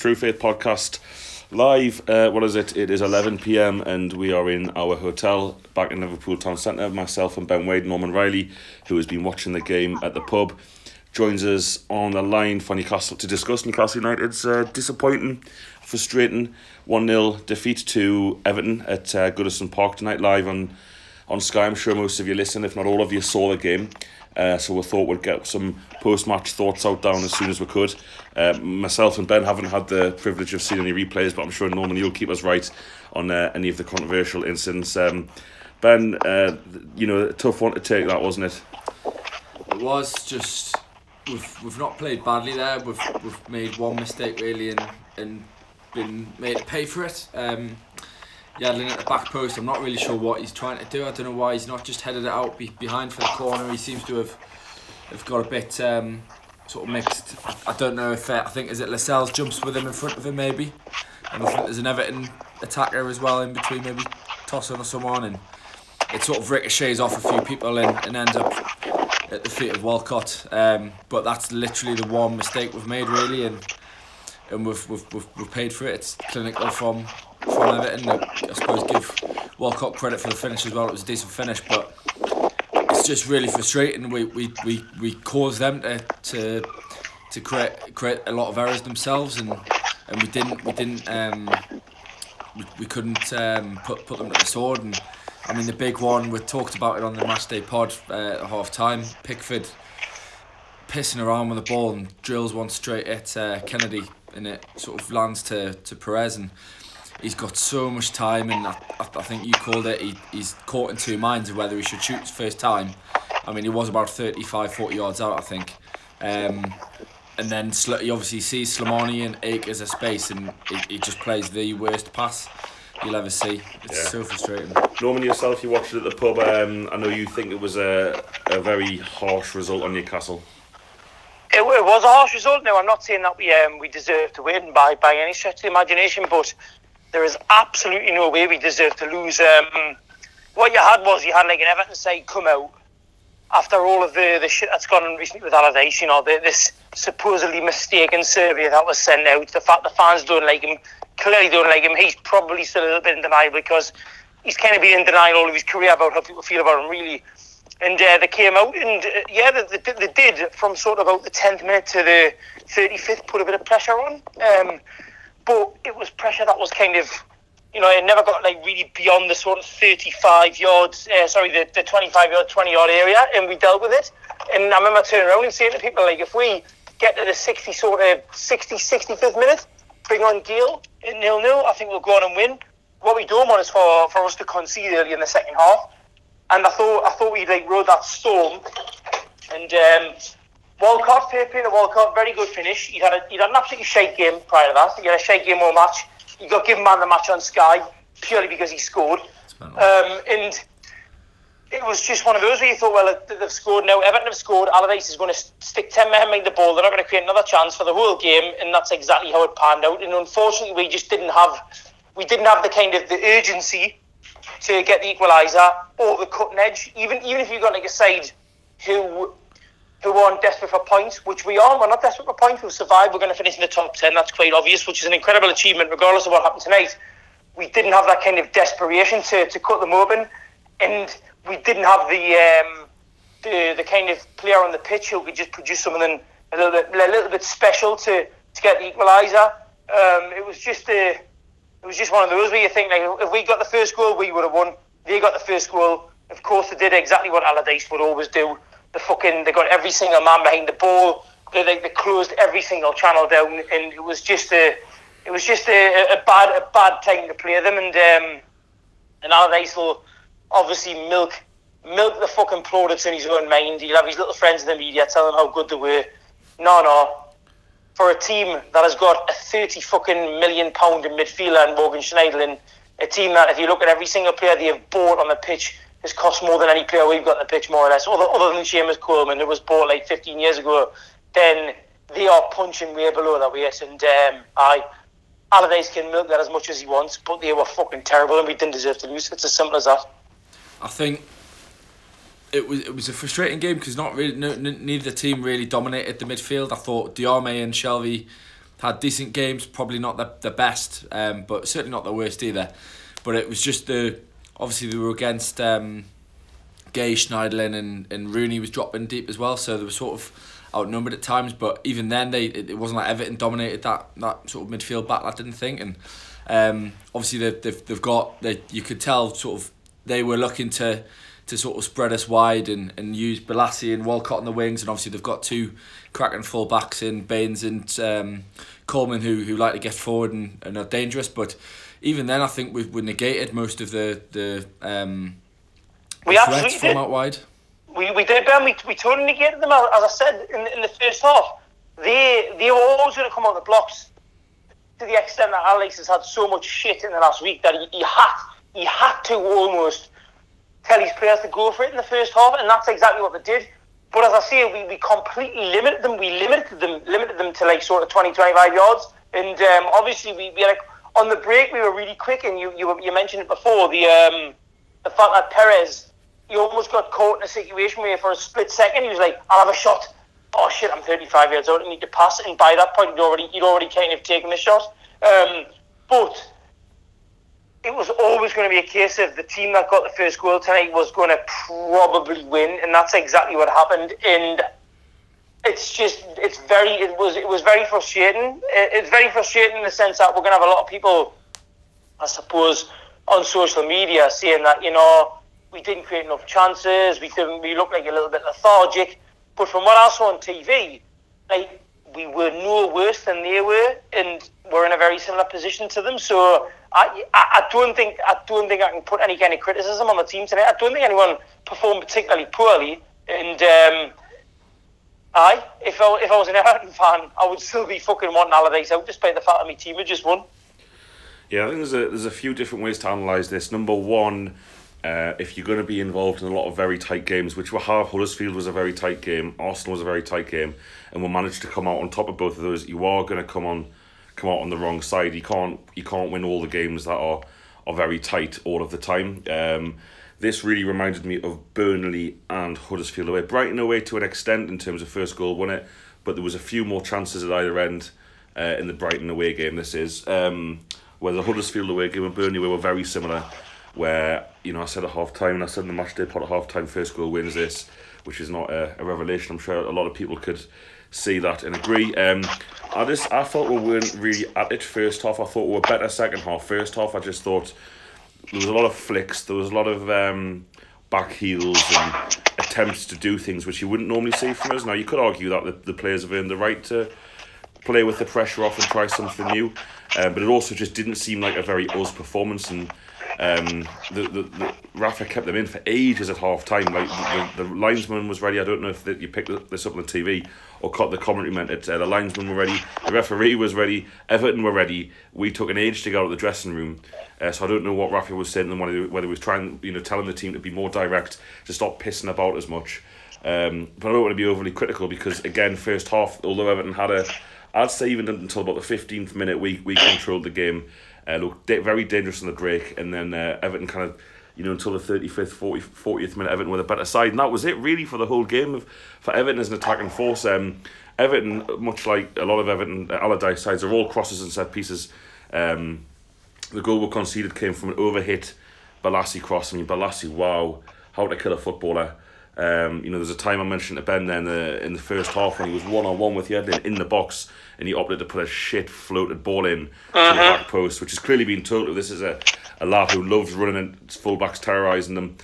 True Faith podcast live. What is it? It is 11 p.m. and we are in our hotel back in Liverpool Town Centre. Myself and Ben Wade, Norman Riley, who has been watching the game at the pub, joins us on the line for Newcastle to discuss Newcastle United's disappointing, frustrating 1-0 defeat to Everton at Goodison Park tonight, live on Sky. I'm sure most of you listened, if not all of you, saw the game. So we thought we'd get some post-match thoughts out down as soon as we could. Myself and Ben haven't had the privilege of seeing any replays, but I'm sure, Norman, you'll keep us right on any of the controversial incidents. Ben, a tough one to take, that, wasn't it? It was. Just we've not played badly there. We've made one mistake really and been made to pay for it. Yadlin at the back post, I'm not really sure what he's trying to do. I don't know why he's not just headed it out behind for the corner. He seems to have got a bit sort of mixed. I don't know if I think, is it Lascelles jumps with him in front of him maybe, and I think there's an Everton attacker as well in between, maybe Tosson or someone, and it sort of ricochets off a few people and ends up at the feet of Walcott. But that's literally the one mistake we've made really, and we've paid for it. It's clinical from Everton. I suppose give Walcott credit for the finish as well. It was a decent finish, but it's just really frustrating. We caused them to create a lot of errors themselves, and we couldn't put them to the sword. And I mean, the big one, we talked about it on the matchday pod at half time. Pickford pissing around with the ball and drills one straight at Kennedy, and it sort of lands to Perez, and he's got so much time, and I think you called it, he's caught in two minds of whether he should shoot his first time. I mean, he was about 35-40 yards out, I think. And then he obviously sees Slimani and Ake as a space, and he just plays the worst pass you'll ever see. It's so frustrating. Norman, yourself, you watched it at the pub. I know you think it was a very harsh result on Newcastle. It was a harsh result. Now, I'm not saying that we deserve to win by any stretch of the imagination, but there is absolutely no way we deserve to lose. What you had like an Everton side come out after all of the shit that's gone on recently with Allardyce, this supposedly mistaken survey that was sent out, the fact the fans don't like him, clearly don't like him. He's probably still a little bit in denial because he's kind of been in denial all of his career about how people feel about him, really. And they came out and they did, from sort of about the 10th minute to the 35th, put a bit of pressure on. But it was pressure that was kind of, it never got like really beyond the sort of 35 yards, the 25 yard, 20 yard area, and we dealt with it. And I remember turning around and saying to people, like, if we get to the 65th minute, bring on Gale at 0-0, I think we'll go on and win. What we don't want is for us to concede early in the second half. And I thought we rode that storm. And Walcott, fair play to Walcott, very good finish. He'd had an absolutely shite game prior to that. He had a shite game all match. He got given man the match on Sky purely because he scored. And it was just one of those where you thought, well, they've scored now. Everton have scored. Allardyce is going to stick 10 men behind the ball. They're not going to create another chance for the whole game, and that's exactly how it panned out. And unfortunately, we just didn't have the kind of the urgency to get the equaliser or the cutting edge. Even if you've got like a side who aren't desperate for points, which we are. We're not desperate for points. We'll survive. We're going to finish in the top 10. That's quite obvious, which is an incredible achievement regardless of what happened tonight. We didn't have that kind of desperation to cut them open, and we didn't have the kind of player on the pitch who could just produce something a little bit special to get the equaliser. It was just one of those where you think, like, if we got the first goal, we would have won. They got the first goal. Of course, they did exactly what Allardyce would always do. They got every single man behind the ball. They closed every single channel down, and it was just a bad time to play them. And Allardyce will obviously milk the fucking plaudits in his own mind. He'll have his little friends in the media telling him how good they were. No. For a team that has got a £30 million in midfielder and Morgan Schneiderlin, a team that, if you look at every single player they have bought on the pitch, has cost more than any player we've got on the pitch, more or less, other than Seamus Coleman, who was bought like 15 years ago, then they are punching way below that weight. And Allardyce can milk that as much as he wants, but they were fucking terrible and we didn't deserve to lose. It's as simple as that. I think it was a frustrating game because neither team really dominated the midfield. I thought Diarmé and Shelvey had decent games, probably not the best, but certainly not the worst either. But it was just obviously they were against Gay, Schneiderlin and Rooney was dropping deep as well, so they were sort of outnumbered at times. But even then, it wasn't like Everton dominated that sort of midfield back. I didn't think, and obviously they've got you could tell sort of they were looking to sort of spread us wide and use Balassi and Walcott on the wings, and obviously they've got two cracking full backs in Baines and Coleman who like to get forward and are dangerous. But even then, I think we negated most of the threats from out wide. We did, Ben. We totally negated them. As I said in the first half, they were always going to come out the blocks. To the extent that Alex has had so much shit in the last week that he had to almost tell his players to go for it in the first half, and that's exactly what they did. But as I say, we completely limited them. We limited them to like sort of 20-25 yards, and obviously we like on the break we were really quick. And you mentioned it before, the fact that Perez, he almost got caught in a situation where for a split second he was like, I'll have a shot. Oh shit, I'm 35 years old, I need to pass. And by that point he'd already kind of taken the shot. But it was always going to be a case of the team that got the first goal tonight was going to probably win, and that's exactly what happened. And it was very frustrating. It's very frustrating in the sense that we're going to have a lot of people, I suppose, on social media saying that, you know, we didn't create enough chances, we looked like a little bit lethargic. But from what I saw on TV, like, we were no worse than they were, and we're in a very similar position to them. So I don't think I can put any kind of criticism on the team tonight. I don't think anyone performed particularly poorly. And if I was an Everton fan, I would still be fucking wanting Allardyce out, despite the fact that my team had just won. Yeah, I think there's a few different ways to analyse this. Number one, if you're going to be involved in a lot of very tight games, which were half, Huddersfield was a very tight game, Arsenal was a very tight game, and we managed to come out on top of both of those, you are going to come out on the wrong side. You can't win all the games that are very tight all of the time. This really reminded me of Burnley and Huddersfield away. Brighton away to an extent in terms of first goal won it, but there was a few more chances at either end in the Brighton away game. This is where the Huddersfield away game and Burnley away were very similar. Where, you know, I said at half time, and I said in the match day pot at half time, first goal wins this, which is not a revelation. I'm sure a lot of people could see that and agree. I thought we weren't really at it first half. I thought we were better second half. First half, I just thought there was a lot of flicks, there was a lot of back heels and attempts to do things which you wouldn't normally see from us. Now, you could argue that the players have earned the right to play with the pressure off and try something new, but it also just didn't seem like a very us performance. And the Rafa kept them in for ages at half time. Like the linesman was ready. I don't know if you picked this up on the TV or caught the commentary meant it. The linesman were ready, the referee was ready, Everton were ready. We took an age to get out of the dressing room. So I don't know what Rafa was saying and whether he was trying, telling the team to be more direct, to stop pissing about as much. But I don't want to be overly critical because, again, first half, although Everton had I'd say even until about the 15th minute, we controlled the game. Looked very dangerous on the break, and then Everton kind of, until the 35th, 40th minute, Everton were the better side, and that was it really for the whole game for Everton as an attacking force. Everton, much like a lot of Everton Allardyce sides, are all crosses and set pieces. The goal we conceded came from an overhit Balassi cross. I mean, Balassi, wow, how to kill a footballer. There's a time I mentioned to Ben then in the first half when he was one-on-one with Yedlin in the box and he opted to put a shit floated ball in to the back post, which has clearly been told this is a lad who loves running and full-backs terrorising them.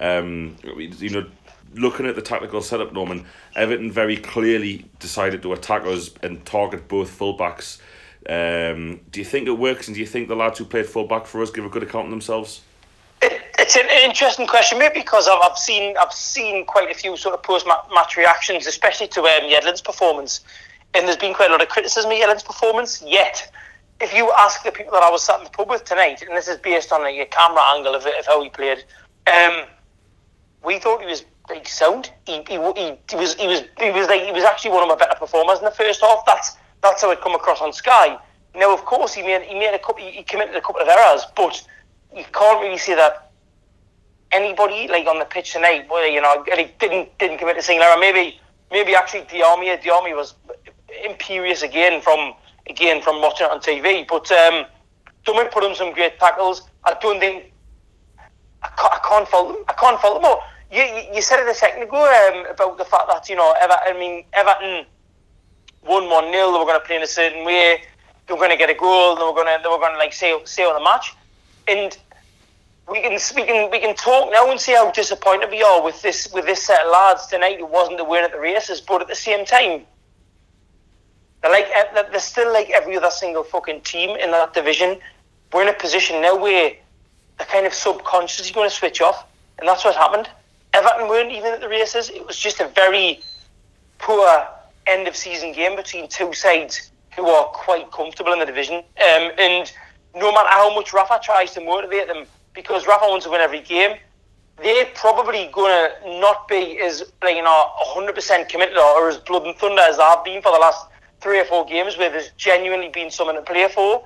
Looking at the tactical setup, Norman, Everton very clearly decided to attack us and target both full-backs. Do you think it works, and do you think the lads who played full-back for us give a good account of themselves? It's an interesting question, maybe because I've seen quite a few sort of post-match reactions, especially to Yedlin's performance, and there's been quite a lot of criticism of Yedlin's performance. Yet, if you ask the people that I was sat in the pub with tonight, and this is based on a camera angle of how he played, we thought he was like sound. He was actually one of my better performers in the first half. That's how it come across on Sky. Now, of course, he committed a couple of errors, but you can't really say that anybody like on the pitch tonight, didn't commit a single error. Maybe actually Diarmi was imperious again from again from watching it on TV. But Dummett put in some great tackles. I don't think I can't fault them. I can't fault them. All. You said it a second ago about the fact that Everton won 1-0. They were going to play in a certain way. They were going to get a goal. They were going to like sail on the match. And we can talk now and see how disappointed we are with this set of lads tonight. It wasn't the win at the races, but at the same time, they're still like every other single fucking team in that division. We're in a position now where they're kind of subconsciously going to switch off, and that's what happened. Everton weren't even at the races. It was just a very poor end of season game between two sides who are quite comfortable in the division. And no matter how much Rafa tries to motivate them, because Rafa wants to win every game, they're probably going to not be as 100% committed or as blood and thunder as I've been for the last 3 or 4 games, where there's genuinely been something to play for.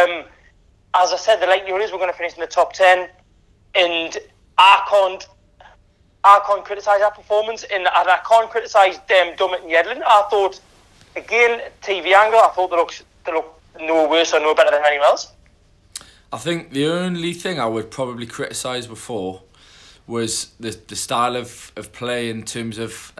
As I said, the likelihood is we're going to finish in the top 10, and I can't criticise our performance, and I can't criticise Dummett and Yedlin. I thought, again, TV angle, I thought they look no worse or no better than anyone else. I think the only thing I would probably criticise before was the style of play, in terms of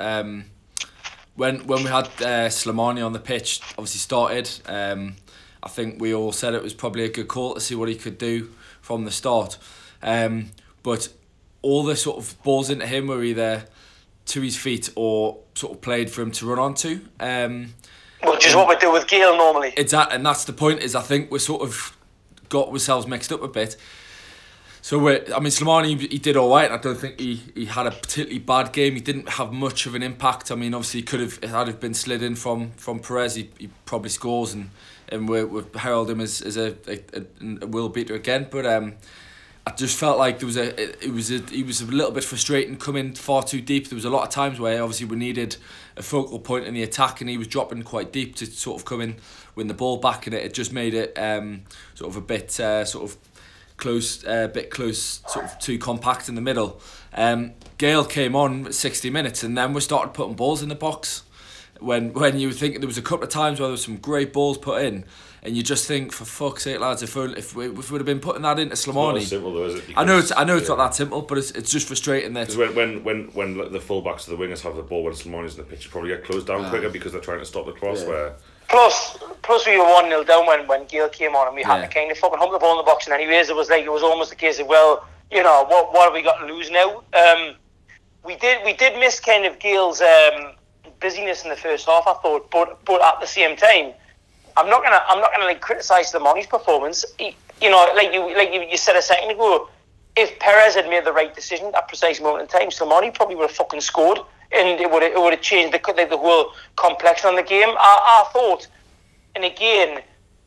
when we had Slimani on the pitch, obviously started. I think we all said it was probably a good call to see what he could do from the start. But all the sort of balls into him were either to his feet or sort of played for him to run onto. Which is what we do with Gale normally. Exactly, and that's the point, is I think we're sort of got ourselves mixed up a bit. So Slimani, he did all right. I don't think he had a particularly bad game. He didn't have much of an impact. I mean, obviously, had it been slid in from Perez, he probably scores, and we herald him as a will beater again. But I just felt like he was a little bit frustrating, coming far too deep. There was a lot of times where obviously we needed a focal point in the attack, and he was dropping quite deep to sort of come in, win the ball back, and it just made it sort of a bit sort of close, sort of too compact in the middle. Gale came on at 60 minutes, and then we started putting balls in the box. When you were thinking, there was a couple of times where there was some great balls put in, and you just think, for fuck's sake, lads, if we would have been putting that into Slimani. It's not simple though, is it? Because, I know it's not that simple, but it's just frustrating that. Because when the fullbacks or the wingers have the ball when Slimani's in the pitch, you probably get closed down quicker because they're trying to stop the cross. Yeah. Plus we were 1-0 down when Gale came on, and we had to kind of fucking hump the ball in the box. And anyways, it was almost a case of, well, what have we got to lose now? We did miss kind of Gale's busyness in the first half, I thought, but at the same time, I'm not gonna like criticise Slimani's performance. Like you said a second ago, if Perez had made the right decision at that precise moment in time, Slimani probably would have fucking scored, and it would have changed the whole complexion on the game. I thought, and again,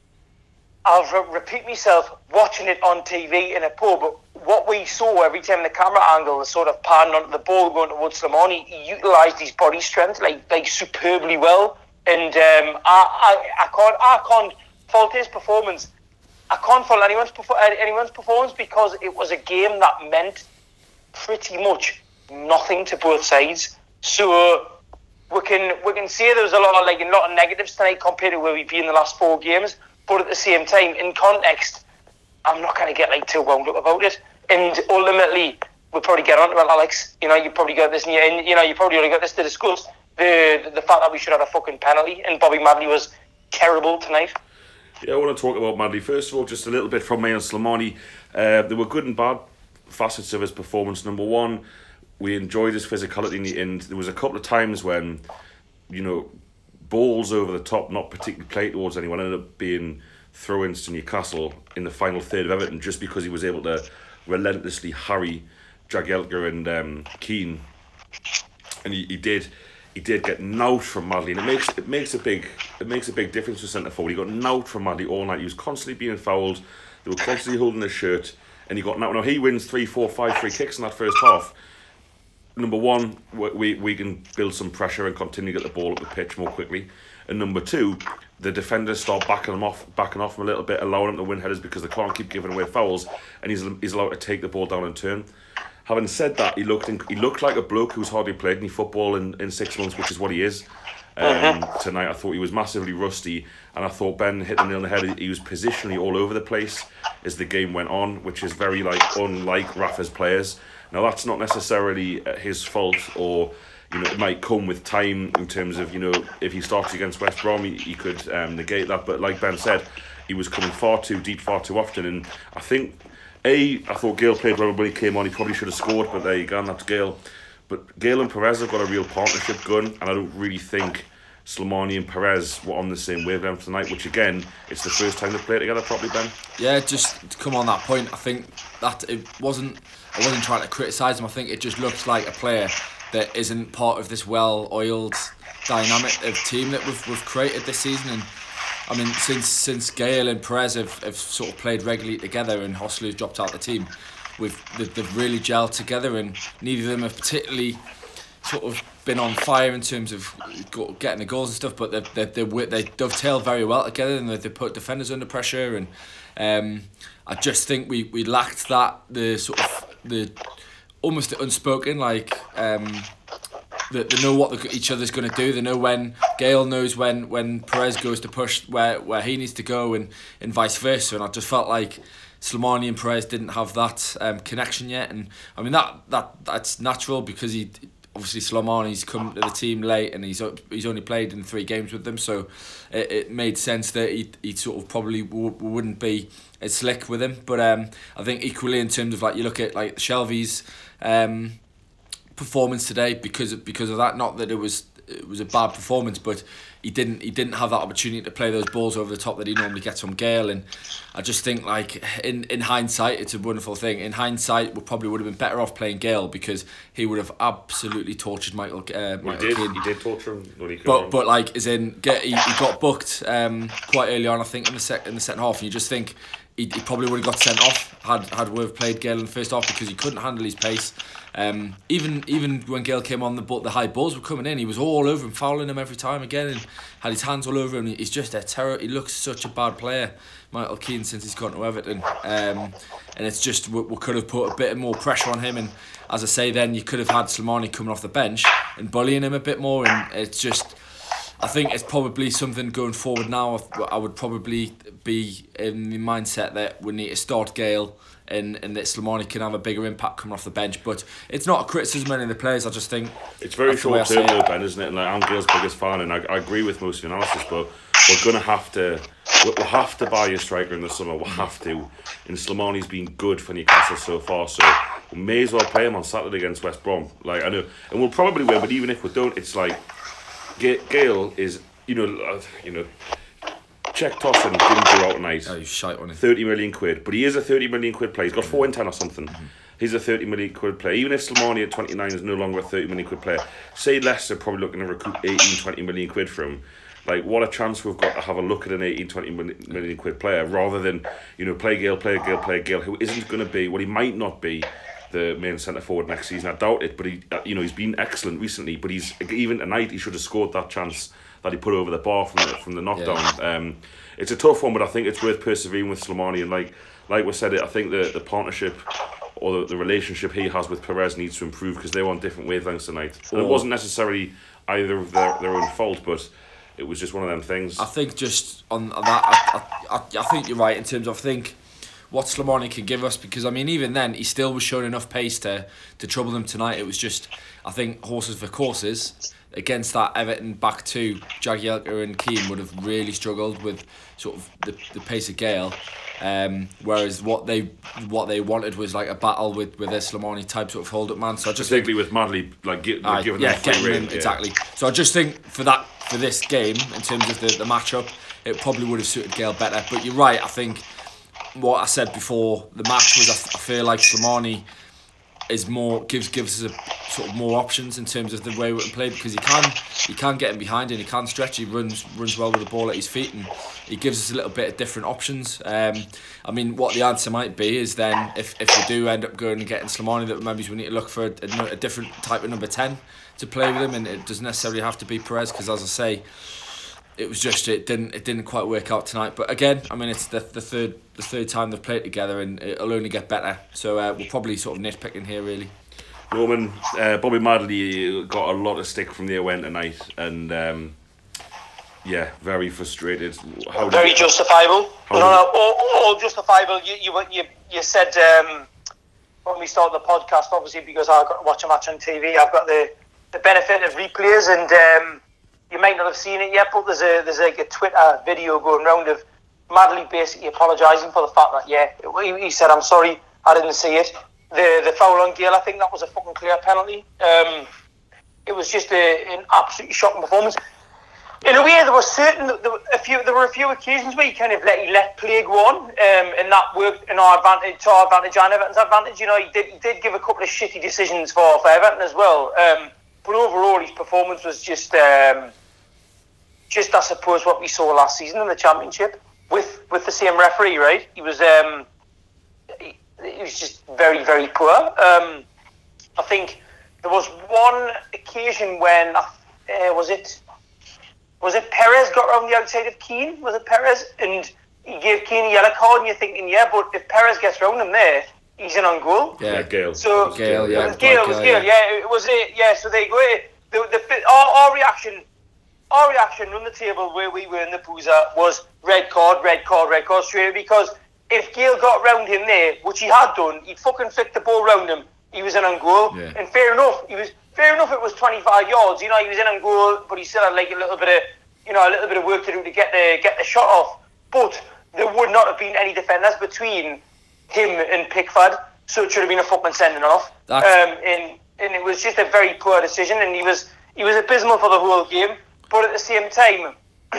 I'll repeat myself, watching it on TV in a pub, what we saw every time the camera angle was sort of panning onto the ball going towards Slimani, he utilised his body strength like superbly well. And I can't fault his performance. I can't fault anyone's performance, because it was a game that meant pretty much nothing to both sides. So we can say there was a lot of negatives tonight compared to where we've been in the last 4 games. But at the same time, in context, I'm not going to get too wound up about it. And ultimately, we'll probably get on to it, Alex. You probably got this, and you probably only got this to discuss. The fact that we should have a fucking penalty, and Bobby Madley was terrible tonight. Yeah, I want to talk about Madley. First of all, just a little bit from me on Slimani. There were good and bad facets of his performance. Number one, we enjoyed his physicality in the end. There was a couple of times when, balls over the top, not particularly played towards anyone, ended up being throw-ins to Newcastle in the final third of Everton, just because he was able to relentlessly harry Jagielka and Keane, and he did get knout from Madley, and it makes a big difference for centre forward. He got knout from Madley all night. He was constantly being fouled. They were constantly holding his shirt, and he got knout. Now he wins 3, 4, 5 free kicks in that first half. Number one, we can build some pressure and continue to get the ball up the pitch more quickly. And number two, the defenders start backing off him a little bit, allowing him to win headers because they can't keep giving away fouls, and he's allowed to take the ball down and turn. Having said that, he looked like a bloke who's hardly played any football in 6 months, which is what he is. tonight. I thought he was massively rusty, and I thought Ben hit the nail on the head. He was positionally all over the place as the game went on, which is very unlike Rafa's players. Now that's not necessarily his fault, or it might come with time in terms of if he starts against West Brom, he could negate that. But like Ben said, he was coming far too deep, far too often, and I think I thought Gale played well when he came on. He probably should have scored, but there you go, and that's Gale. But Gale and Perez have got a real partnership going, and I don't really think Slimani and Perez were on the same wavelength tonight, which again, it's the first time they've played together properly, Ben. Yeah, just to come on that point, I think that I wasn't trying to criticise him. I think it just looks like a player that isn't part of this well-oiled dynamic of team that we've created this season. And I mean, since Gale and Perez have sort of played regularly together and Hoslu's dropped out the team, they've really gelled together, and neither of them have particularly sort of been on fire in terms of getting the goals and stuff, but they dovetail very well together, and they put defenders under pressure. And I just think we lacked that, the sort of the almost the unspoken, like they know what each other's going to do. They know when Gale knows when Perez goes to push where he needs to go, and vice versa. And I just felt like Slimani and Perez didn't have that connection yet. And I mean that's natural, because obviously Slimani's come to the team late, and he's only played in 3 games with them, so it made sense that he sort of probably wouldn't be as slick with him. But I think equally, in terms of you look at Shelvey's performance today, because of that, not that it was a bad performance, but he didn't have that opportunity to play those balls over the top that he normally gets from Gale. And I just think, in hindsight, it's a wonderful thing. In hindsight, we probably would have been better off playing Gale, because he would have absolutely tortured Michael Keane. He did torture him when he but as in he got booked quite early on, I think, in the second half, and you just think he probably would have got sent off had we played Gale in the first half, because he couldn't handle his pace. Even when Gale came on, the high balls were coming in, he was all over him, fouling him every time again, and had his hands all over him. He's just a terror. He looks such a bad player, Michael Keane, since he's gone to Everton. And it's just, we could have put a bit more pressure on him, and as I say, then you could have had Slimani coming off the bench and bullying him a bit more. And it's just, I think it's probably something going forward now. I would probably be in the mindset that we need to start Gale, and that Slimani can have a bigger impact coming off the bench. But it's not a criticism of any of the players. I just think it's very short term though, Ben, isn't it? And I'm Gale's biggest fan, and I agree with most of the analysis, but we're going to have to buy a striker in the summer. We'll have to. And Slimani's been good for Newcastle so far, so we may as well play him on Saturday against West Brom. I know, and we'll probably win, but even if we don't, it's Gale is, Czech Tosin didn't go out tonight. Oh, he's shite on him. 30 million quid, but he is a 30 million quid player. He's got 4 in 10 or something. He's a 30 million quid player. Even if Slimani at 29 is no longer a 30 million quid player, say Leicester probably looking to recoup 18, 20 million quid from him. What a chance we've got to have a look at an 18, 20 million quid player, rather than, play Gale, who isn't going to be, he might not be the main centre forward next season. I doubt it, but he's been excellent recently. But even tonight he should have scored that chance that he put over the bar from the knockdown. Yeah. It's a tough one, but I think it's worth persevering with Slimani. And like we said, I think the partnership or the relationship he has with Perez needs to improve, because they were on different wavelengths tonight. And it wasn't necessarily either of their own fault, but it was just one of them things. I think just on that, I think you're right in terms of, I think, what Slimani can give us, because I mean, even then he still was showing enough pace to trouble them tonight. It was just, I think, horses for courses. Against that Everton back two, Jagielka and Keane would have really struggled with sort of the pace of Gale. Whereas what they wanted was a battle with a Slimani type sort of hold up man. So I just particularly with Madley giving them free rein. Exactly. So I just think for this game, in terms of the matchup, it probably would have suited Gale better. But you're right. I think what I said before the match was, I feel like Slimani is more gives us a sort of more options in terms of the way we can play, because he can get in behind and he can stretch. He runs well with the ball at his feet, and he gives us a little bit of different options. I mean, what the answer might be is then if we do end up going and getting Slimani, that maybe we need to look for a different type of number 10 to play with him, and it doesn't necessarily have to be Perez, because as I say, it was just it didn't quite work out tonight. But again, I mean, it's the third time they've played together, and it'll only get better. So we'll probably sort of nitpicking here, really. Norman, Bobby Madley got a lot of stick from the away tonight, and Yeah, very frustrated. Very justifiable. All justifiable. You said when we started the podcast, obviously because I got to watch a match on TV, I've got the benefit of replays, and you might not have seen it yet, but there's like a Twitter video going round of Madley basically apologising for the fact that he said, "I'm sorry, I didn't see it." The foul on Gale, I think that was a fucking clear penalty. It was just an absolutely shocking performance. In a way, there were a few occasions where he let play go on, and that worked to our advantage and Everton's advantage. You know, he did give a couple of shitty decisions for Everton as well. But overall, his performance was just I suppose what we saw last season in the Championship with the same referee, right? He was just very, very poor. I think there was one occasion when was it Perez got around the outside of Keane? Was it Perez? And he gave Keane a yellow card, and you're thinking, yeah, but if Perez gets round him there, he's in on goal. Yeah, Gale. So Gale, yeah. It was Gale, yeah. It was it, yeah. So they go. Our reaction on the table where we were in the Pooza was red card straight away, because if Gale got round him there, which he had done, he'd fucking flicked the ball round him. He was in on goal, and fair enough. It was 25 yards. You know, he was in on goal, but he still had like a little bit of work to do to get the shot off. But there would not have been any defenders between him and Pickford, so it should have been a fucking sending off. And it was just a very poor decision, and he was abysmal for the whole game. But at the same time,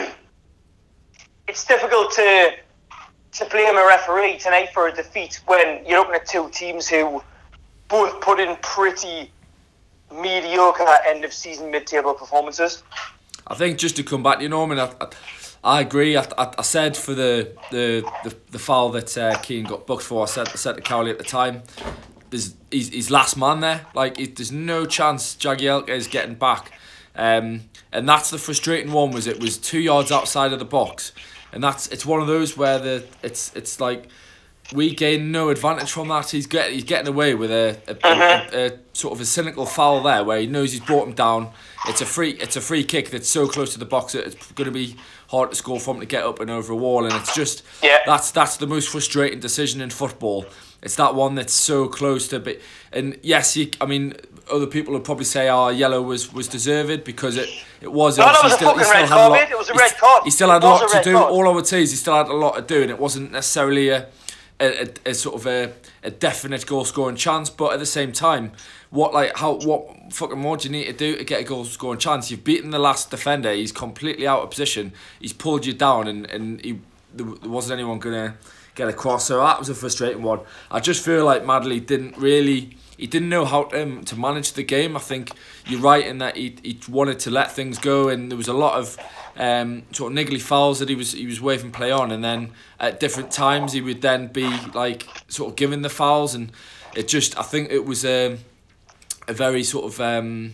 it's difficult to blame a referee tonight for a defeat when you're looking at two teams who both put in pretty mediocre end of season mid-table performances. I think just to come back to you, Norman, I agree. I said for the foul that Keane got booked for, I said to Cowley at the time, he's last man there. Like, there's no chance Jagielka is getting back. And that's the frustrating one, was it was 2 yards outside of the box. And it's one of those where it's like we gain no advantage from that. He's getting away with a sort of a cynical foul there, where he knows he's brought him down. It's a free kick that's so close to the box that it's going to be hard to score from, to get up and over a wall. And it's just that's the most frustrating decision in football. It's that one that's so close to be. And yes, other people would probably say, yellow was deserved, because it was. No, that was a fucking red card. It was a red card. He still had a lot to do. All I would say is he still had a lot to do, and it wasn't necessarily a sort of a definite goal scoring chance. But at the same time, what fucking more do you need to do to get a goal scoring chance? You've beaten the last defender. He's completely out of position. He's pulled you down, and there wasn't anyone gonna get across. So that was a frustrating one. I just feel like Madley didn't know how to manage the game. I think you're right in that he wanted to let things go, and there was a lot of sort of niggly fouls that he was waving play on, and then at different times he would then be like sort of giving the fouls, and I think it was a very sort of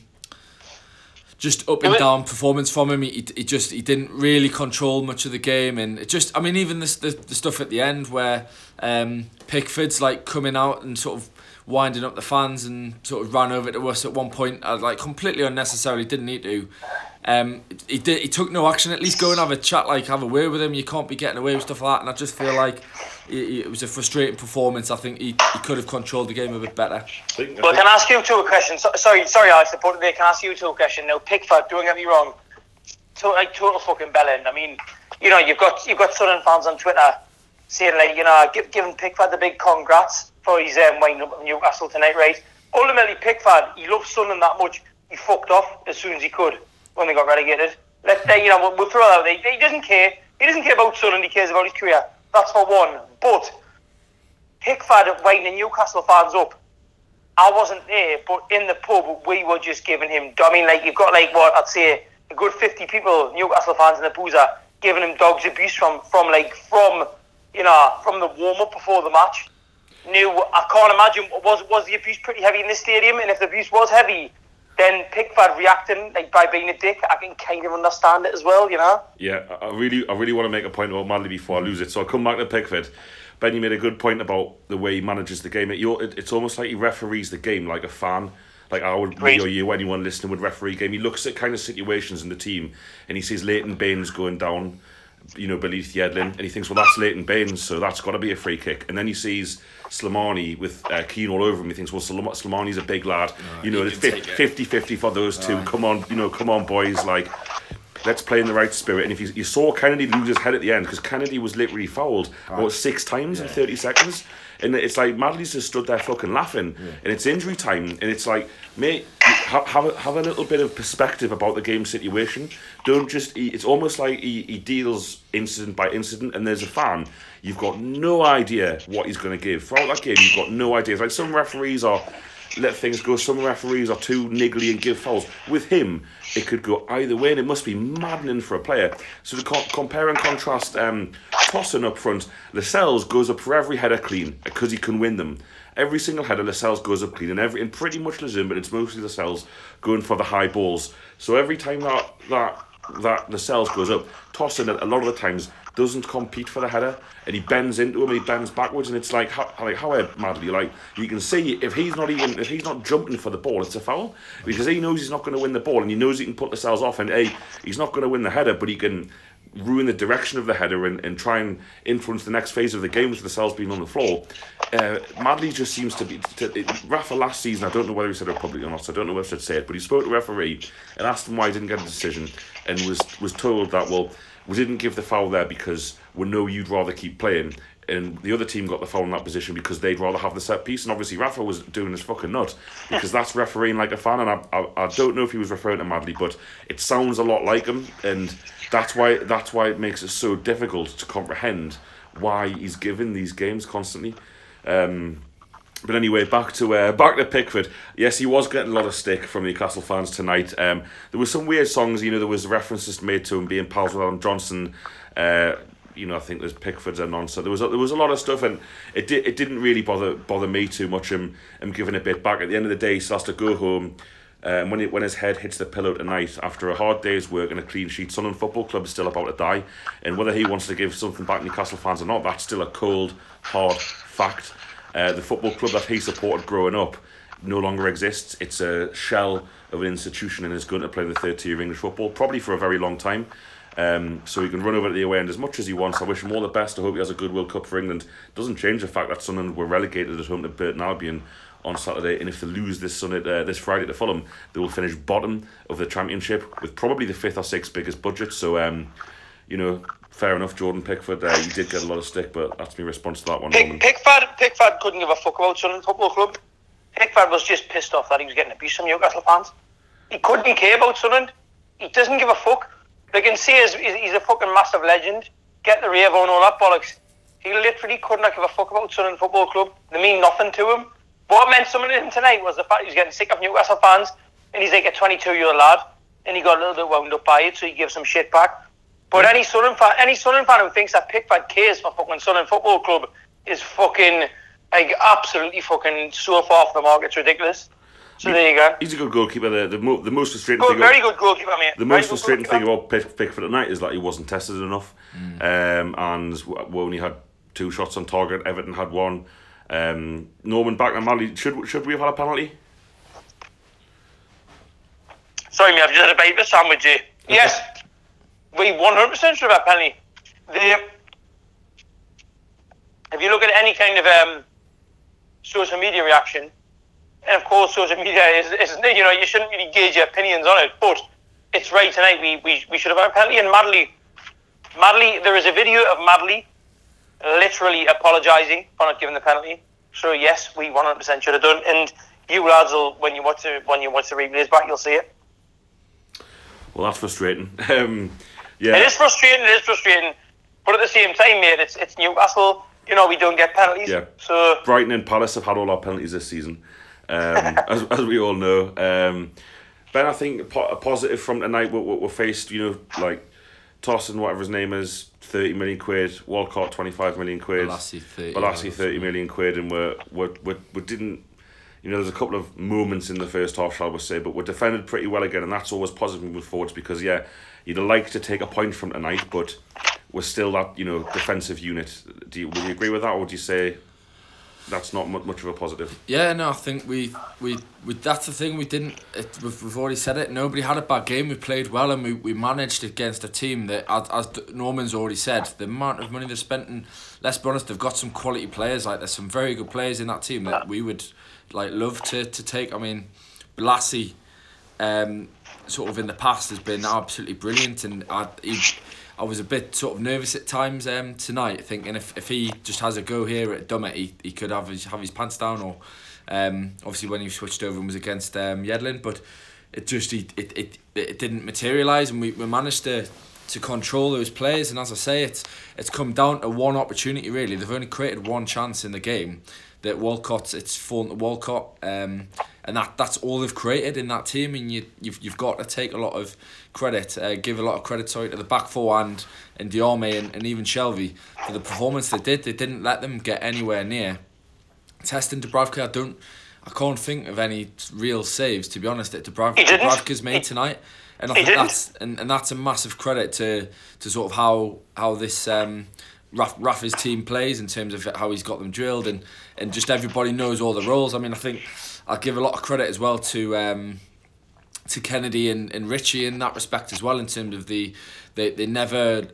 just up and down performance from him. He didn't really control much of the game, and even the stuff at the end where Pickford's like coming out and sort of winding up the fans and sort of ran over to us at one point, like completely unnecessarily, didn't need to. He took no action. At least go and have a chat, like have a word with him. You can't be getting away with stuff like that. And I just feel like it was a frustrating performance. I think he could have controlled the game a bit better. Well, can I ask you two a question? Sorry, Alex, the point there. Can I ask you two a question? Now, Pickford, don't get me wrong, total fucking bellend. I mean, you know, you've got Southern fans on Twitter saying, like, you know, giving Pickford the big congrats for his winding up Newcastle tonight, right? Ultimately, Pickford, he loves Sunderland that much, he fucked off as soon as he could when they got relegated. We'll throw that out there. He doesn't care. He doesn't care about Sunderland, he cares about his career. That's for one. But Pickford winding Newcastle fans up, I wasn't there, but in the pub, we were just giving him, I mean, like, you've got, like, what, I'd say a good 50 people, Newcastle fans in the Pooza, giving him dogs abuse from the warm-up before the match. I can't imagine, was the abuse pretty heavy in this stadium? And if the abuse was heavy, then Pickford reacting like by being a dick, I can kind of understand it as well, you know? Yeah, I really want to make a point about Madley before I lose it. So I'll come back to Pickford. Ben, you made a good point about the way he manages the game. It's almost like he referees the game like a fan. like I would, me or you, anyone listening would referee a game. He looks at kind of situations in the team and he sees Leighton Baines going down, beneath Yedlin, and he thinks, well, that's Leighton Baines, so that's got to be a free kick. And then he sees Slimani with Keane all over him. He thinks, well, Slimani's a big lad. It's 50-50 for those two. Come on, boys, like, let's play in the right spirit. And if you saw Kennedy lose his head at the end, because Kennedy was literally fouled about 6 times in 30 seconds. And it's like Madley's just stood there fucking laughing, and it's injury time, and it's like, mate, have a little bit of perspective about the game situation. Don't just. It's almost like he deals incident by incident, and there's a fan. You've got no idea what he's going to give throughout that game. You've got no idea. It's like some referees let things go. Some referees are too niggly and give fouls. With him, it could go either way, and it must be maddening for a player. So to compare and contrast, Tosin up front, Lascelles goes up for every header clean because he can win them. Every single header, Lascelles goes up clean, and pretty much Lejeune, but it's mostly Lascelles going for the high balls. So every time that Lascelles goes up, Tosin a lot of the times doesn't compete for the header, and he bends into him, and he bends backwards, and it's like how Madley, like, you can see if he's not jumping for the ball, it's a foul, because he knows he's not going to win the ball, and he knows he can put Lascelles off, and he's not going to win the header, but he can ruin the direction of the header and try and influence the next phase of the game with Lascelles being on the floor. Madley just seems to be. Rafa last season, I don't know whether he said it publicly or not, so I don't know if I should say it, but he spoke to the referee and asked him why he didn't get a decision, and was told that, well, we didn't give the foul there because we know you'd rather keep playing, and the other team got the foul in that position because they'd rather have the set piece. And obviously Rafa was doing his fucking nut, because that's refereeing like a fan, and I don't know if he was referring to Madley, but it sounds a lot like him, and that's why it makes it so difficult to comprehend why he's given these games constantly. But anyway, back to Pickford. Yes, he was getting a lot of stick from Newcastle fans tonight. There were some weird songs. There was references made to him being pals with Adam Johnson. I think there's Pickford's a nonsense. There was a lot of stuff, and it didn't really bother me too much. Him giving a bit back. At the end of the day, he still has to go home. When his head hits the pillow tonight after a hard day's work and a clean sheet, Sunderland Football Club is still about to die, and whether he wants to give something back to Newcastle fans or not, that's still a cold, hard fact. The football club that he supported growing up no longer exists. It's a shell of an institution and is going to play the third tier of English football, probably for a very long time. So he can run over to the away end as much as he wants. I wish him all the best. I hope he has a good World Cup for England. Doesn't change the fact that Sunderland were relegated at home to Burton Albion on Saturday, and if they lose this Friday to Fulham, they will finish bottom of the Championship with probably the 5th or 6th biggest budget. So fair enough, Jordan Pickford. He did get a lot of stick, but that's my response to that one. Pickford couldn't give a fuck about Sunderland Football Club. Pickford was just pissed off that he was getting abuse from Newcastle fans. He couldn't care about Sunderland. He doesn't give a fuck. They can see he's a fucking massive legend. Get the rave on, all that bollocks. He literally could not give a fuck about Sunderland Football Club. They mean nothing to him. What meant something to him tonight was the fact he was getting sick of Newcastle fans, and he's like a 22-year-old lad, and he got a little bit wound up by it, so he gave some shit back. But any Sunderland fan who thinks that Pickford cares for fucking Sunderland Football Club is fucking, like, absolutely fucking so far off the mark. It's ridiculous. So there you go. He's a good goalkeeper. The most frustrating thing. Very good goalkeeper, mate. The most frustrating thing about Pickford tonight is that he wasn't tested enough, and we only had 2 shots on target. Everton had 1. Norman back and Madley. Should we have had a penalty? Sorry, mate. I've just had a bite of a sandwich here. Yes. We 100% should have a penalty. If you look at any kind of social media reaction, and of course social media is you shouldn't really gauge your opinions on it, but it's right tonight. We should have had a penalty. And Madley, there is a video of Madley literally apologising for not giving the penalty. So yes, we 100% should have done. And you lads will, when you watch the replays back, you'll see it. Well, that's frustrating. Yeah. It is frustrating. But at the same time, mate, it's Newcastle. We don't get penalties. Yeah. So Brighton and Palace have had all our penalties this season, as we all know. Ben, I think a positive from tonight, we're faced, like Tosin, whatever his name is, 30 million quid, Walcott 25 million quid, Balassi 30 million quid, and we didn't. There's a couple of moments in the first half, shall we say, but we're defended pretty well again, and that's always positive moving forwards, because you'd like to take a point from tonight, but we're still that defensive unit. Would you agree with that, or would you say? that's not much of a positive. Yeah, no, I think we that's the thing, we didn't, we've already said it, nobody had a bad game, we played well, and we managed against a team that, as Norman's already said, the amount of money they've spent, and let's be honest, they've got some quality players, like there's some very good players in that team that we would like love to take. I mean, Blassie, sort of in the past has been absolutely brilliant, and I was a bit sort of nervous at times tonight, thinking if he just has a go here at Dummett, he could have his pants down, or obviously when he switched over and was against Yedlin, but it just it didn't materialise, and we managed to control those players, and as I say, it's come down to one opportunity really. They've only created one chance in the game, that it's fallen to Walcott, and that's all they've created in that team, and you've got to take a lot of credit, give a lot of credit to the back four and Diarmé and even Shelvey for the performance they did. They didn't let them get anywhere near testing Dubravka. I can't think of any real saves, to be honest, that Dubravka's made tonight, and I think that's a massive credit to sort of how this Rafa's team plays, in terms of how he's got them drilled, and just everybody knows all the roles. I mean, I think I'll give a lot of credit as well to Kennedy and Richie in that respect as well, in terms of they never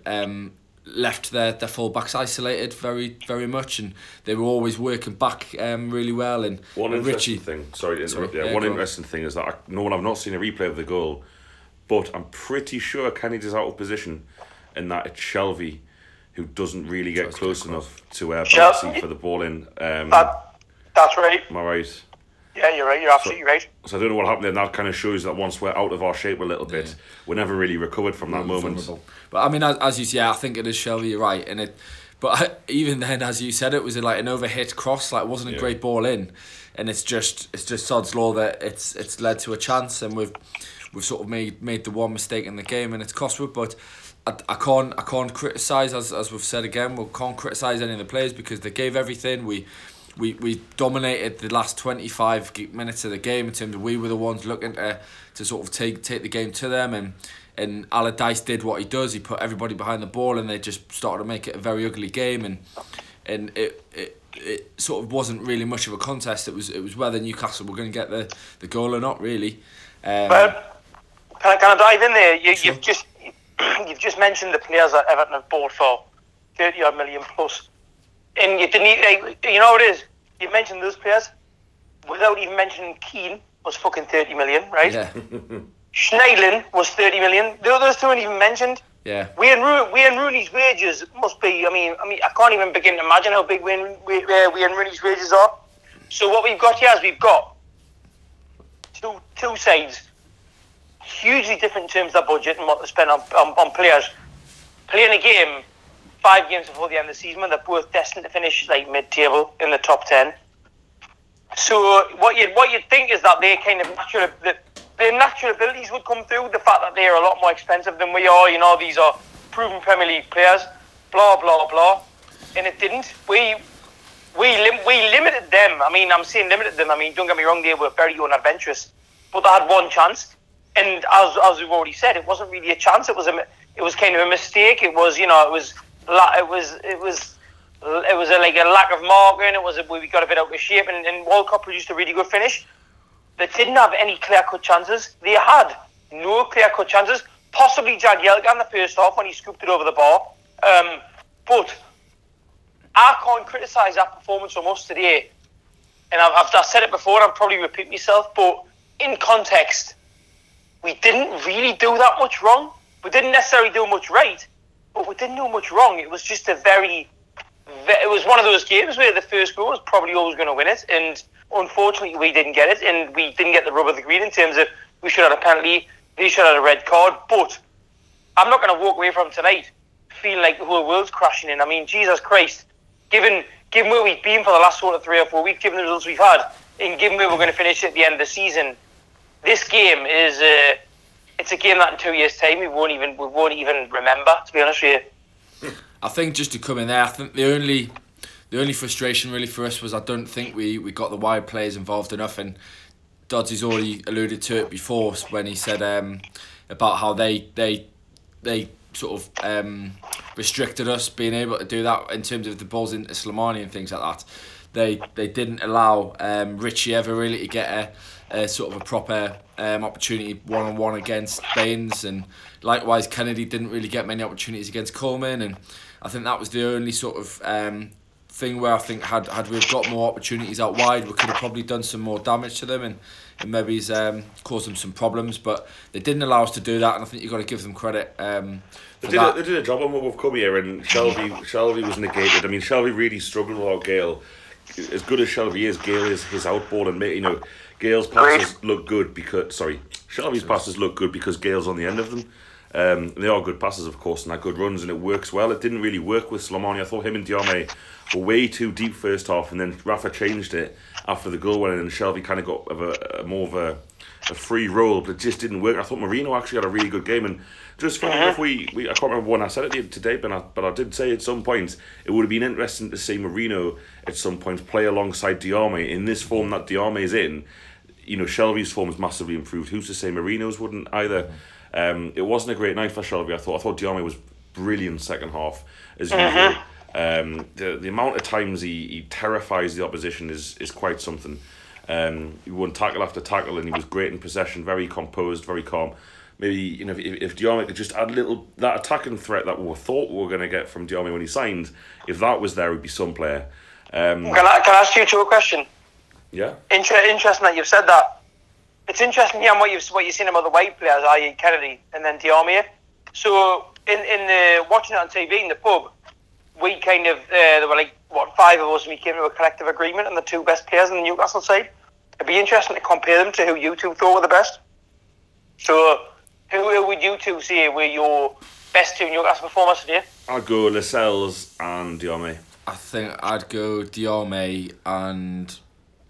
left their full-backs isolated very, very much, and they were always working back really well. And one interesting thing, sorry to interrupt, one interesting thing is that I've not seen a replay of the goal, but I'm pretty sure Kennedy's out of position, and that it's Shelvey who doesn't really get close enough to Blassie for the ball in. That's right. Am I right? Yeah, you're right. You're absolutely right. So I don't know what happened there. That kind of shows that once we're out of our shape a little bit, we're never really recovered from that moment. Vulnerable. But I mean, as you say, I think it is Shelvey. You're right, and but even then, as you said, it was like an overhit cross. Like, it wasn't a great ball in, and it's just sod's law that it's led to a chance, and we've sort of made the one mistake in the game, and it's cost us. But I can't criticise, as we've said again, we can't criticise any of the players, because they gave everything. We dominated the last 25 minutes of the game, in terms of we were the ones looking to sort of take the game to them, and Allardyce did what he does. He put everybody behind the ball, and they just started to make it a very ugly game, and it sort of wasn't really much of a contest. It was whether Newcastle were going to get the goal or not, really. Well, can I dive in there? You've just mentioned the players that Everton have bought for 30 odd million plus. And you didn't, you know what it is? You mentioned those players without even mentioning Keane was fucking 30 million, right? Yeah. Schneidlin was 30 million. Those two weren't even mentioned. Yeah. Wayne Rooney's wages must be. I mean, I can't even begin to imagine how big Wayne Rooney's wages are. So what we've got here is we've got two sides, hugely different in terms of their budget and what they spend on players. Playing a game 5 games before the end of the season, when they're both destined to finish like mid-table in the top 10. So what you'd think is that their kind of their natural abilities would come through. The fact that they're a lot more expensive than we are. You know, these are proven Premier League players. Blah blah blah, and it didn't. We limited them. I mean, I'm saying limited them. I mean, don't get me wrong, they were very unadventurous, but they had one chance. And as we've already said, it wasn't really a chance. It was kind of a mistake. It was, you know, it was like a lack of marking. We got a bit out of shape, and Walcott produced a really good finish. They didn't have any clear-cut chances. They had no clear-cut chances. Possibly Jagielka in the first half when he scooped it over the bar. But I can't criticise that performance from us today. And I've said it before, and I'll probably repeat myself, but in context, we didn't really do that much wrong. We didn't necessarily do much right, but we didn't do much wrong. It was just it was one of those games where the first goal was probably always going to win it, and unfortunately we didn't get it, and we didn't get the rub of the green in terms of we should have had a penalty, they should have had a red card. But I'm not going to walk away from tonight feeling like the whole world's crashing in. I mean, Jesus Christ, given where we've been for the last sort of 3 or 4 weeks, given the results we've had, and given where we're going to finish at the end of the season, this game is it's a game that in 2 years' time we won't even remember, to be honest with you. I think just to come in there, I think the only frustration really for us was I don't think we got the wide players involved enough, and Dodsy's already alluded to it before when he said about how they sort of restricted us being able to do that in terms of the balls into Slimani and things like that. They didn't allow Richie ever really to get a sort of a proper opportunity one-on-one against Baines, and likewise Kennedy didn't really get many opportunities against Coleman, and I think that was the only sort of thing where I think had we got more opportunities out wide, we could have probably done some more damage to them and maybe caused them some problems, but they didn't allow us to do that, and I think you've got to give them credit They did a job on what we've come here, and Shelby was negated. I mean, Shelby really struggled without Gale. As good as Shelby is, Gale is his outball, and you know, Gale's passes look good because Shelby's passes look good because Gale's on the end of them. They are good passes, of course, and they're good runs, and it works well. It didn't really work with Slimani. I thought him and Diame were way too deep first half, and then Rafa changed it after the goal went in, and Shelby kind of got more of a free roll, but it just didn't work. I thought Marino actually had a really good game, and just funny enough, I can't remember when I said it today, but I did say at some point it would have been interesting to see Marino at some point play alongside Diame in this form that Diame is in. You know, Shelby's form has massively improved. Who's to say Marino's wouldn't either? It wasn't a great night for Shelby. I thought Diame was brilliant second half as usual. The amount of times he terrifies the opposition is quite something. He won tackle after tackle, and he was great in possession, very composed, very calm. Maybe, you know, if Diame could just add that attacking threat that we thought we were going to get from Diame when he signed, if that was there, he'd be some player. Can I ask you two a question? Yeah. Interesting that you've said that. It's interesting, yeah, what you've seen about the white players, i.e. Kennedy and then Diame. So in the watching it on TV in the pub, we kind of there were like five of us, and we came to a collective agreement on the two best players on the Newcastle side. It'd be interesting to compare them to who you two thought were the best. So who would you two say were your best two Newcastle performers today? I'd go Lascelles and Diame. I think I'd go Diame, and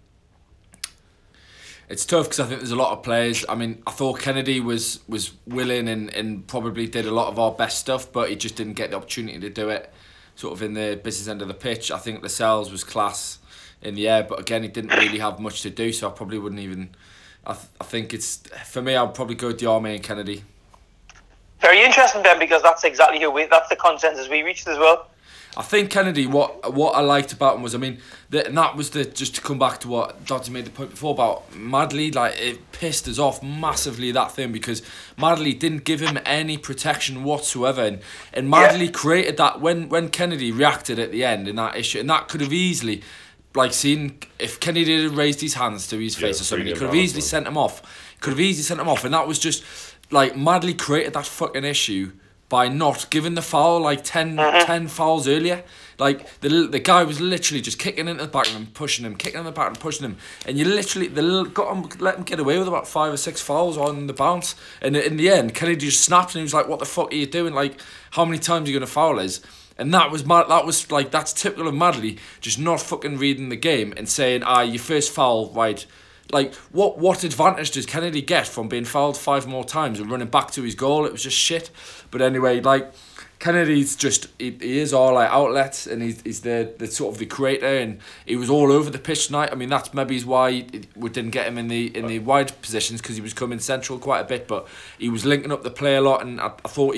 it's tough because I think there's a lot of players. I mean, I thought Kennedy was willing and probably did a lot of our best stuff, but he just didn't get the opportunity to do it sort of in the business end of the pitch. I think Lascelles was class in the air, but again, he didn't really have much to do, so I probably wouldn't even... I think it's... For me, I'd probably go Diame and Kennedy. Very interesting then, because that's exactly that's the consensus we reached as well. I think Kennedy, what I liked about him was, I mean, and that was just to come back to what Dodgy made the point before about Madley, like, it pissed us off massively, that thing, because Madley didn't give him any protection whatsoever, and Madley created that when Kennedy reacted at the end in that issue, and that could have easily, like, seen, if Kennedy had raised his hands to his face or something, he could have easily sent him off, and that was just, like, Madley created that fucking issue by not giving the foul, like 10 fouls earlier. Like, the guy was literally just kicking into the back of him, pushing him, kicking in the back and pushing him. And you literally, let him get away with about 5 or 6 fouls on the bounce. And in the end, Kennedy just snapped and he was like, what the fuck are you doing? Like, how many times are you going to foul us? And that's typical of Madley, just not fucking reading the game and saying, your first foul, right. Like, what advantage does Kennedy get from being fouled 5 more times and running back to his goal? It was just shit. But anyway, like, Kennedy's just, he is our, like, outlet, and he's the sort of the creator, and he was all over the pitch tonight. I mean, that's maybe why we didn't get him in the wide positions, because he was coming central quite a bit, but he was linking up the play a lot, and I thought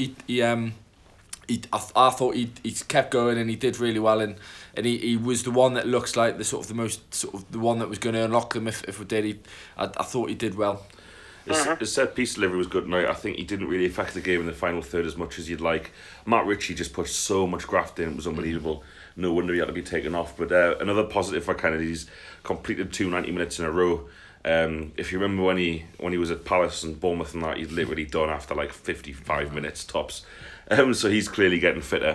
I thought he kept going, and he did really well, and he was the one that looks like the one that was going to unlock them if we did. I thought he did well. His set piece delivery was good tonight. I think he didn't really affect the game in the final third as much as you'd like. Matt Ritchie just pushed so much graft in, it was unbelievable. No wonder he had to be taken off. But another positive for Kennedy, he's completed 2 90 minutes in a row. If you remember when he was at Palace and Bournemouth and that, he's literally done after like 55 minutes tops. So he's clearly getting fitter.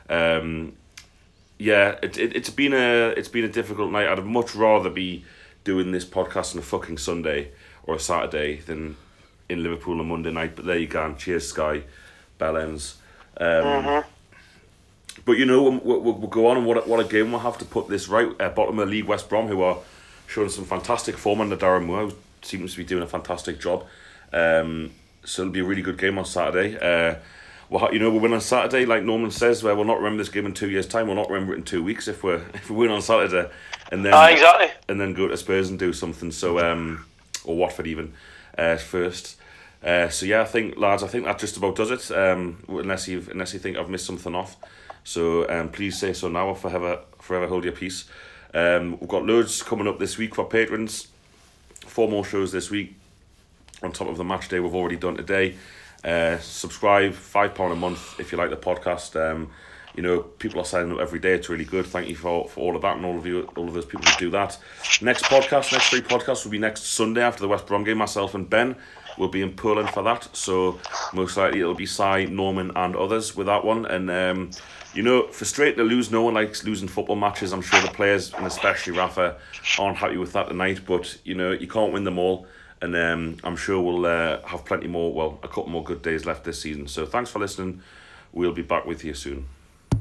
It's been a difficult night. I'd much rather be doing this podcast on a fucking Sunday or a Saturday than in Liverpool on Monday night. But there you go. And cheers, Sky, bell ends. But you know, we'll go on, and what a game we'll have to put this right bottom of the league. West Brom, who are showing some fantastic form under Darren Moore, who seems to be doing a fantastic job. So it'll be a really good game on Saturday. Well, you know, we'll win on Saturday, like Norman says. We'll not remember this game in 2 years' time. We'll not remember it in 2 weeks if we win on Saturday, and then exactly, and then go to Spurs and do something. So or Watford even first. So yeah, I think lads, that just about does it. Unless you think I've missed something off. So please say so now or forever hold your peace. We've got loads coming up this week for patrons. 4 more shows this week on top of the match day we've already done today. Subscribe, £5 a month if you like the podcast. People are signing up every day. It's really good. Thank you for all of that and all of those people who do that. Next 3 podcasts will be next Sunday after the West Brom game. Myself and Ben will be in Poland for that. So most likely it'll be Si, Norman and others with that one. And frustrating to lose. No one likes losing football matches. I'm sure the players, and especially Rafa, aren't happy with that tonight. But you can't win them all. And I'm sure we'll have a couple more good days left this season. So thanks for listening. We'll be back with you soon.